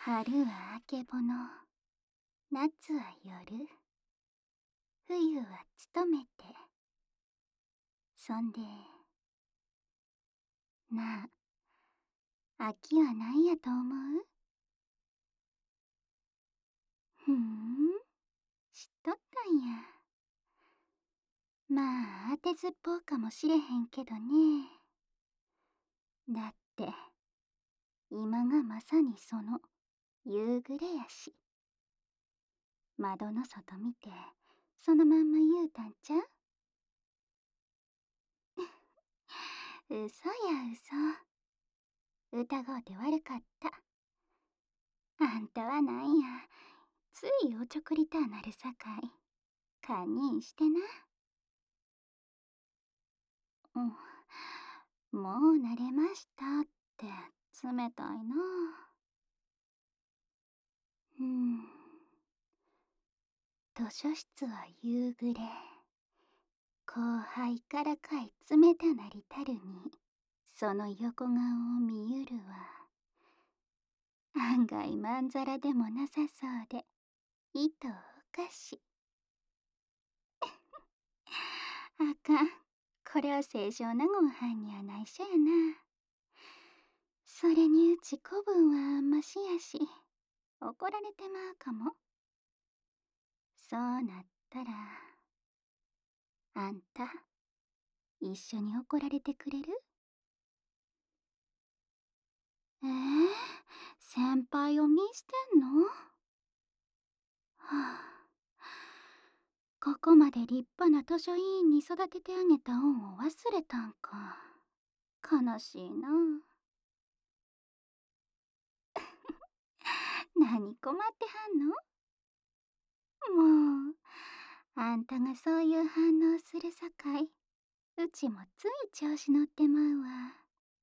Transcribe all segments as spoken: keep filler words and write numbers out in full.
春はあけぼの、夏は夜、冬は勤めて。そんで、なあ、秋は何やと思う？ふーん、知っとったんや。まあ、当てずっぽうかもしれへんけどね。だって、今がまさにその夕暮れやし。窓の外見て、そのまんま言うたんちゃう？嘘や嘘。疑うて悪かった。あんたはなんや、ついおちょくりたなるさかい。堪忍してな。うん、もう慣れましたって冷たいな。うん。図書室は夕暮れ。後輩からかい冷たなりたるに、その横顔を見ゆるは、案外まんざらでもなさそうで、いとおかし。あかん。これは清少納言はんには内緒やな。それにうち子分はあんましやし、怒られてまうかも。そうなったら、あんた、一緒に怒られてくれる？えー、先輩を見捨てんの？はあ、ここまで立派な図書委員に育ててあげた恩を忘れたんか。悲しいな。何困ってはんの？もう、あんたがそういう反応するさかい、うちもつい調子乗ってまうわ。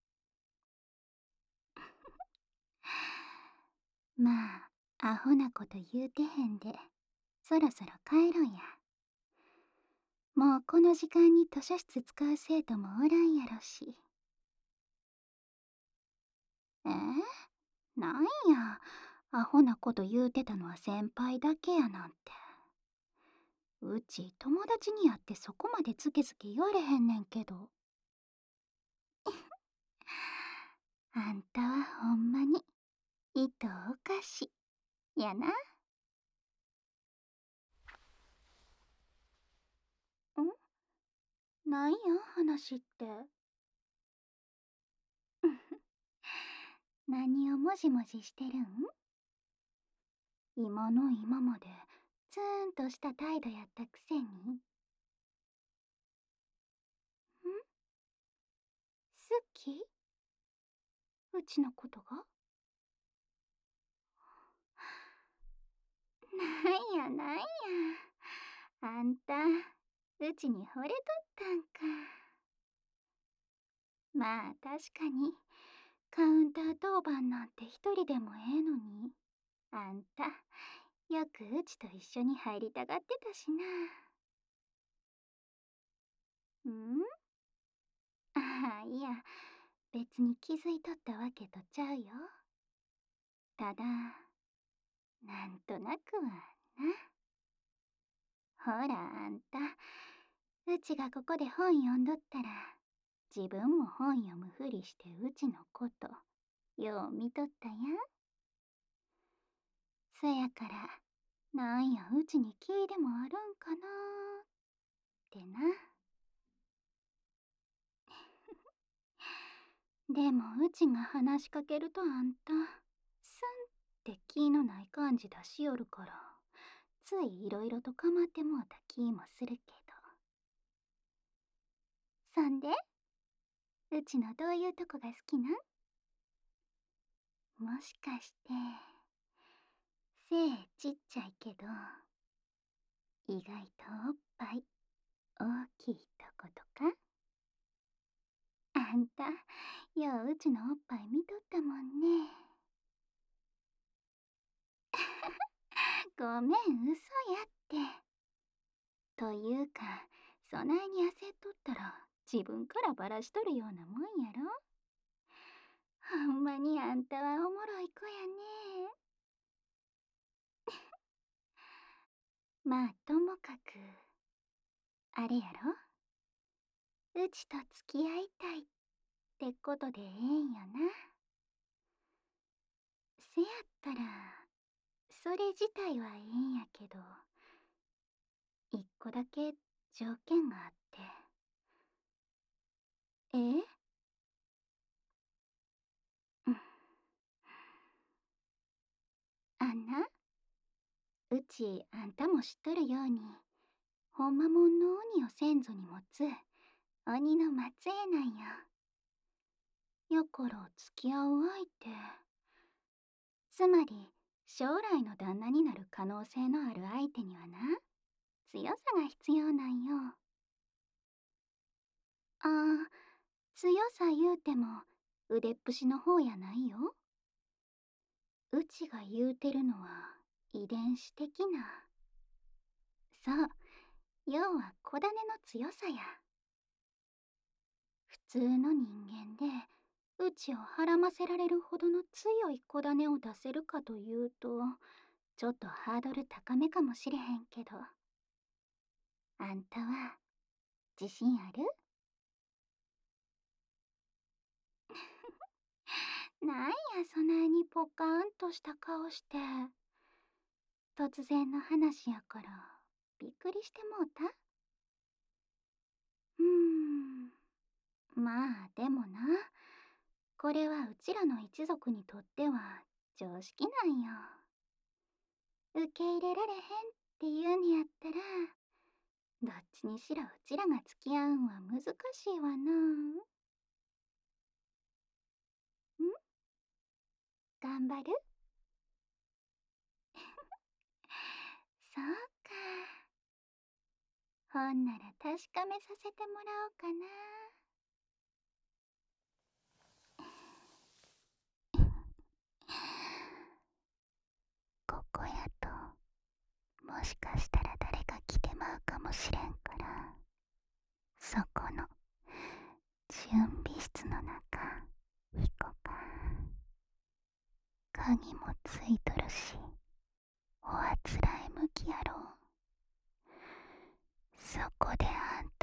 まあ、アホなこと言うてへんで、そろそろ帰ろうや。もうこの時間に図書室使う生徒もおらんやろし。えー、なんや、アホなこと言うてたのは先輩だけやなんて。うち友達にやってそこまでズケズケ言われへんねんけど。あんたはほんまに、いとおかし、やな。ん？なんや話って。何をもじもじしてるん？今の今までツーンとした態度やったくせに。ん？好き？うちのことが？なんやなんや、あんたうちに惚れとったんか。まあ確かにカウンター当番なんて一人でもええのに、あんたよくうちと一緒に入りたがってたしな。ん？ああ、いや、別に気づいとったわけとちゃうよ。ただ、なんとなくはな。ほらあんた、うちがここで本読んどったら、自分も本読むふりしてうちのこと、よう見とったやん。そやから、なんやうちに気でもあるんかなーってな。でもうちが話しかけるとあんた、スンって気のない感じ出しよるから、ついいろいろと構ってもうた気もするけど。そんで、うちのどういうとこが好きなん？もしかして、背ちっちゃいけど、意外とおっぱい大きいとことか？あんた、よううちのおっぱい見とったもんね。ごめん、嘘やって。というか、そないに焦っとったら自分からバラしとるようなもんやろ。ほんまにあんたはおもろい子やね。 まあともかく、あれやろ、うちと付き合いたいってことでええんやな。せやったら、それ自体はええんやけど、一個だけ条件があって。えうん。あんな、うちあんたも知っとるように、ほんまもんの鬼を先祖に持つ鬼の末裔なんや。やから付き合う相手、つまり将来の旦那になる可能性のある相手にはな、強さが必要なんよ。ああ、強さ言うても腕っぷしの方やないよ。うちが言うてるのは遺伝子的な。そう、要は子種の強さや。普通の人間でうちをはらませられるほどの強い子種を出せるかというと、ちょっとハードル高めかもしれへんけど。あんたは自信ある？なんやそないにポカーンとした顔して。突然の話やからびっくりしてもうた？うーん、まあでもな、これはうちらの一族にとっては常識なんよ。受け入れられへんっていうんやったら、どっちにしろうちらが付き合うんは難しいわな。ん？頑張る？そうか。ほんなら確かめさせてもらおうかな。ここやと、もしかしたら誰か来てまうかもしれんから、そこの準備室の中行こか。鍵もついとるし、おあつらえ向きやろ。そこであん